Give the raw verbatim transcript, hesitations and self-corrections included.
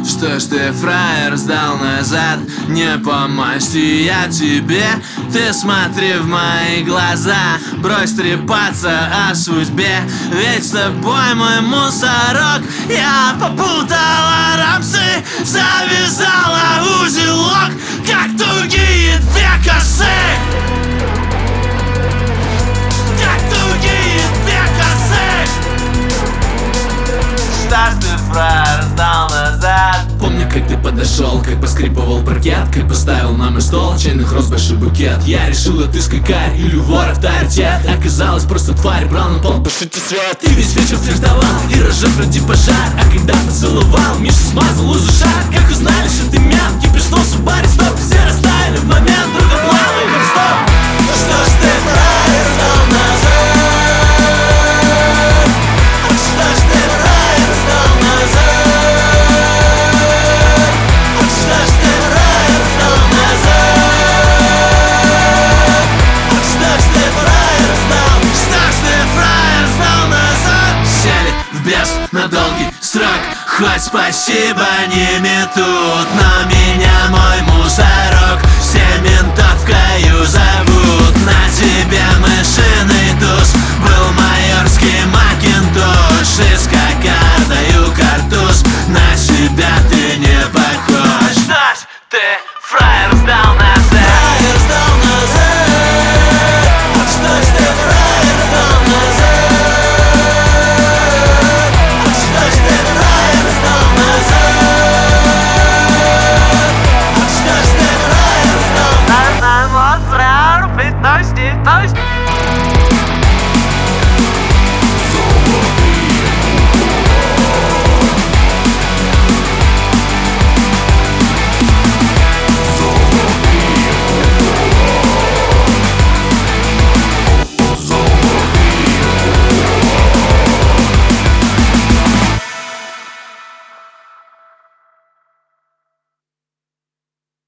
Что ж ты, фраер, сдал назад? Не по масти я тебе. Ты смотри в мои глаза, брось трепаться о судьбе. Ведь с тобой мой мусорок. Я попутала рамсы, завязала узелок, как тугие две косы. Как тугие две косы. Что ж ты, фраер, сдал назад? Помню, как ты подошел, как поскрипывал паркет, как поставил на мой стол чайных роз большой букет. Я решил отыскать карь или вор авторитет. Оказалось, просто тварь, брал на пол, тушите свет. Ты весь вечер флиртовал и разжег ради пожар. А когда поцеловал, Миша смазал лузу шар. Как узнали, что ты мент, кипишнулся в баре, стоп. Все растаяли в момент, друга плавай, как стоп. Что ж ты, фраер, сдал назад? Что ж ты, фраер, сдал назад? Что ж ты, фраер, сдал назад? Что ж ты, фраер, сдал? Что ж ты, фраер, сдал назад? Сели в бес на долгий срок. Хоть спасибо не метут, но меня мой мусорок. Все ментовкою зовут. На тебе мышиный туз, был майорский макинтош. Искать